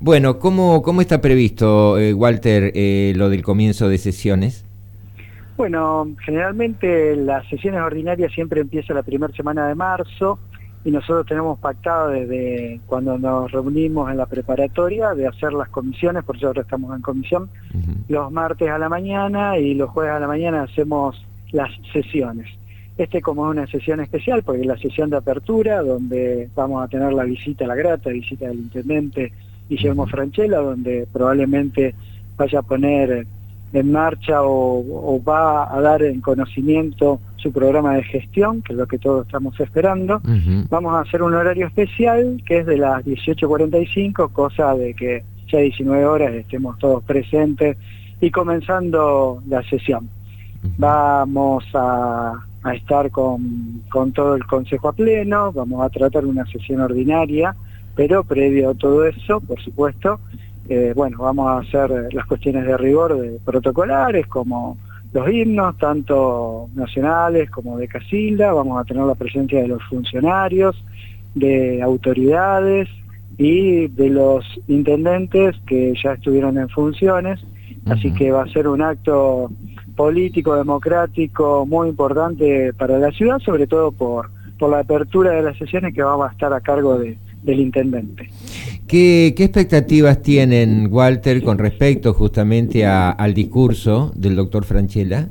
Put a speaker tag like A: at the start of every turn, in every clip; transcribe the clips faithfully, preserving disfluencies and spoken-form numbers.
A: Bueno, ¿cómo, cómo está previsto, eh, Walter, eh, lo del comienzo de sesiones?
B: Bueno, generalmente las sesiones ordinarias siempre empiezan la primera semana de marzo y nosotros tenemos pactado desde cuando nos reunimos en la preparatoria de hacer las comisiones, por eso ahora estamos en comisión, uh-huh. los martes a la mañana y los jueves a la mañana hacemos las sesiones. Este como es una sesión especial, porque es la sesión de apertura, donde vamos a tener la visita, la grata visita del intendente Guillermo uh-huh. Franchella, donde probablemente vaya a poner en marcha o, o va a dar en conocimiento su programa de gestión, que es lo que todos estamos esperando. Uh-huh. Vamos a hacer un horario especial, que es de las dieciocho cuarenta y cinco, cosa de que ya a diecinueve horas estemos todos presentes y comenzando la sesión. Uh-huh. Vamos a, a estar con, con todo el Consejo a pleno, vamos a tratar una sesión ordinaria, pero previo a todo eso, por supuesto, Eh, bueno, vamos a hacer las cuestiones de rigor de protocolares, como los himnos, tanto nacionales como de Casilda. Vamos a tener la presencia de los funcionarios, de autoridades y de los intendentes que ya estuvieron en funciones. Uh-huh. Así que va a ser un acto político, democrático, muy importante para la ciudad, sobre todo por, por la apertura de las sesiones que vamos a estar a cargo de, del intendente.
A: ¿Qué, ¿Qué expectativas tienen, Walter, con respecto justamente a, al discurso del doctor Franchella?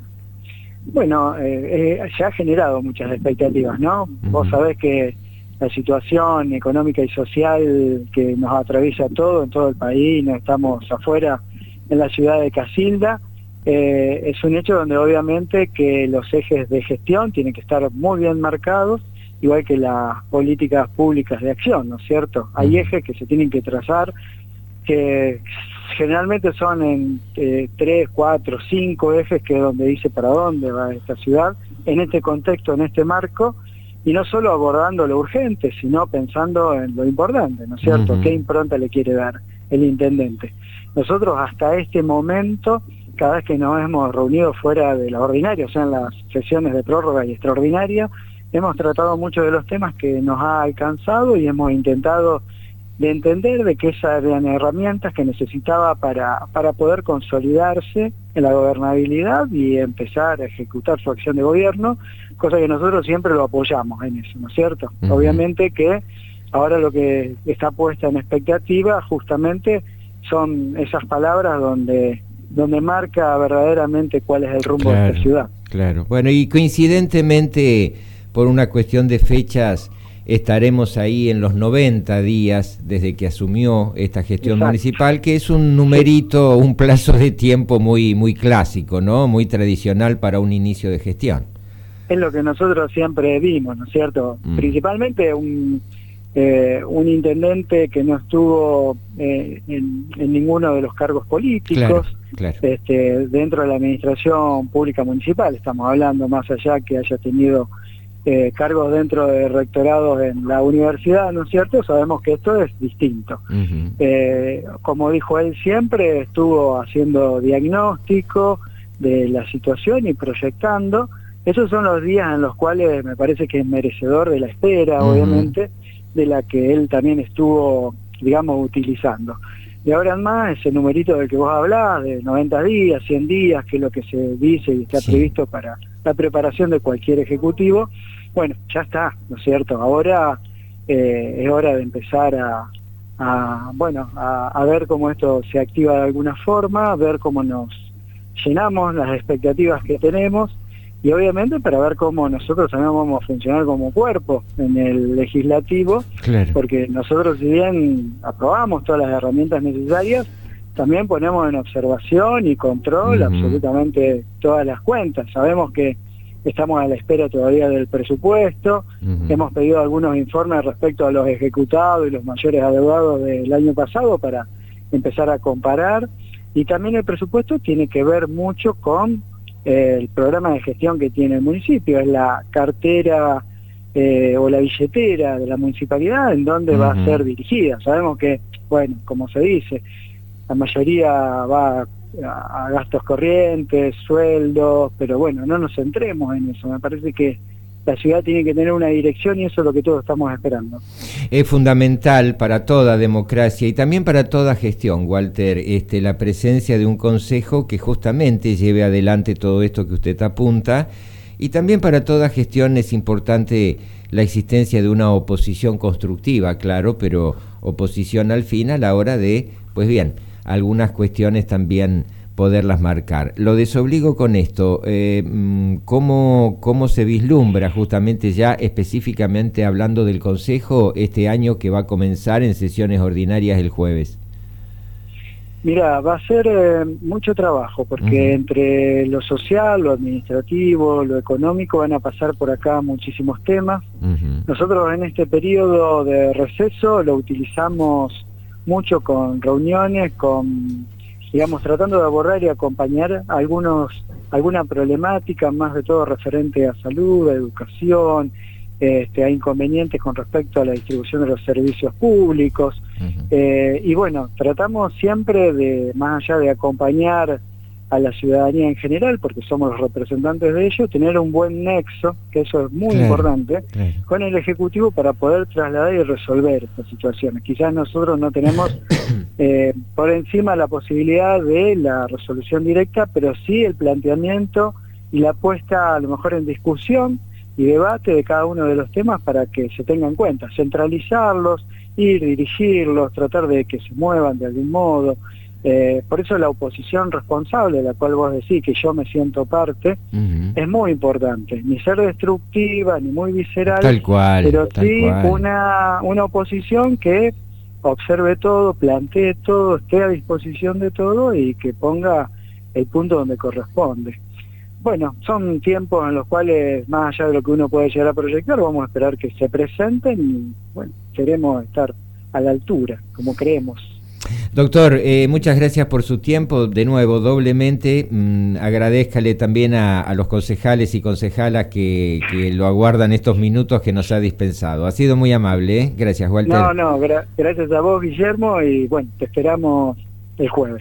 B: Bueno, eh, eh, se ha generado muchas expectativas, ¿no? Uh-huh. Vos sabés que la situación económica y social que nos atraviesa todo, en todo el país, no estamos afuera en la ciudad de Casilda, eh, es un hecho donde obviamente que los ejes de gestión tienen que estar muy bien marcados, igual que las políticas públicas de acción, ¿no es cierto? Hay ejes que se tienen que trazar, que generalmente son en eh, tres, cuatro, cinco ejes, que es donde dice para dónde va esta ciudad, en este contexto, en este marco, y no solo abordando lo urgente, sino pensando en lo importante, ¿no es cierto? Uh-huh. ¿Qué impronta le quiere dar el intendente? Nosotros hasta este momento, cada vez que nos hemos reunido fuera de la ordinaria, o sea, en las sesiones de prórroga y extraordinaria, hemos tratado muchos de los temas que nos ha alcanzado y hemos intentado de entender de que esas eran herramientas que necesitaba para, para poder consolidarse en la gobernabilidad y empezar a ejecutar su acción de gobierno, cosa que nosotros siempre lo apoyamos en eso, ¿no es cierto? Uh-huh. Obviamente que ahora lo que está puesta en expectativa justamente son esas palabras donde, donde marca verdaderamente cuál es el rumbo claro, de esta ciudad.
A: Claro, bueno, y coincidentemente, por una cuestión de fechas, estaremos ahí en los noventa días desde que asumió esta gestión Exacto. municipal, que es un numerito, un plazo de tiempo muy, muy clásico, ¿no? Muy tradicional para un inicio de gestión.
B: Es lo que nosotros siempre vimos, ¿no es cierto? Mm. Principalmente un, eh, un intendente que no estuvo eh, en, en ninguno de los cargos políticos,
A: claro, claro.
B: Este, dentro de la administración pública municipal, estamos hablando más allá que haya tenido Eh, cargos dentro de rectorados en la universidad, ¿no es cierto? Sabemos que esto es distinto. Uh-huh. Eh, como dijo él siempre, estuvo haciendo diagnóstico de la situación y proyectando. Esos son los días en los cuales me parece que es merecedor de la espera, uh-huh. obviamente, de la que él también estuvo, digamos, utilizando. Y ahora en más, ese numerito del que vos hablás, de noventa días, cien días, que es lo que se dice y está sí. previsto para la preparación de cualquier ejecutivo, bueno, ya está, ¿no es cierto? Ahora eh, es hora de empezar a, a bueno, a, a ver cómo esto se activa de alguna forma, a ver cómo nos llenamos las expectativas que tenemos y obviamente para ver cómo nosotros también vamos a funcionar como cuerpo en el legislativo, claro. porque nosotros si bien aprobamos todas las herramientas necesarias, también ponemos en observación y control uh-huh. absolutamente todas las cuentas. Sabemos que estamos a la espera todavía del presupuesto, uh-huh. hemos pedido algunos informes respecto a los ejecutados y los mayores adeudados del año pasado para empezar a comparar, y también el presupuesto tiene que ver mucho con eh, el programa de gestión que tiene el municipio, es la cartera eh, o la billetera de la municipalidad en donde uh-huh. va a ser dirigida. Sabemos que, bueno, como se dice, la mayoría va a, a gastos corrientes, sueldos, pero bueno, no nos centremos en eso. Me parece que la ciudad tiene que tener una dirección y eso es lo que todos estamos esperando.
A: Es fundamental para toda democracia y también para toda gestión, Walter, este, la presencia de un consejo que justamente lleve adelante todo esto que usted apunta, y también para toda gestión es importante la existencia de una oposición constructiva, claro, pero oposición al fin a la hora de, pues bien, algunas cuestiones también poderlas marcar. Lo desobligo con esto, eh, ¿cómo, ¿cómo se vislumbra justamente ya específicamente hablando del Consejo este año que va a comenzar en sesiones ordinarias el jueves?
B: Mira, va a ser eh, mucho trabajo, porque uh-huh. entre lo social, lo administrativo, lo económico van a pasar por acá muchísimos temas. Uh-huh. Nosotros en este periodo de receso lo utilizamos mucho con reuniones, con, digamos, tratando de abordar y acompañar algunos, alguna problemática, más de todo referente a salud, a educación, este, a inconvenientes con respecto a la distribución de los servicios públicos. Uh-huh. eh, y bueno, tratamos siempre de, más allá de acompañar a la ciudadanía en general, porque somos los representantes de ellos, tener un buen nexo, que eso es muy claro, importante, claro. con el Ejecutivo para poder trasladar y resolver estas situaciones. Quizás nosotros no tenemos eh, por encima la posibilidad de la resolución directa, pero sí el planteamiento y la puesta a lo mejor en discusión y debate de cada uno de los temas para que se tenga en cuenta, centralizarlos, ir, dirigirlos, tratar de que se muevan de algún modo. Eh, por eso la oposición responsable, de la cual vos decís que yo me siento parte, uh-huh. es muy importante, ni ser destructiva, ni muy visceral,
A: tal cual,
B: pero
A: tal
B: sí
A: cual.
B: Una, una oposición que observe todo, plantee todo, esté a disposición de todo y que ponga el punto donde corresponde. Bueno, son tiempos en los cuales, más allá de lo que uno puede llegar a proyectar, vamos a esperar que se presenten y, bueno, queremos estar a la altura, como creemos.
A: Doctor, eh, muchas gracias por su tiempo. De nuevo, doblemente, mmm, agradézcale también a, a los concejales y concejalas que, que lo aguardan estos minutos que nos ha dispensado. Ha sido muy amable, ¿eh? Gracias, Walter.
B: No, no, gra- gracias a vos, Guillermo, y bueno, te esperamos el jueves.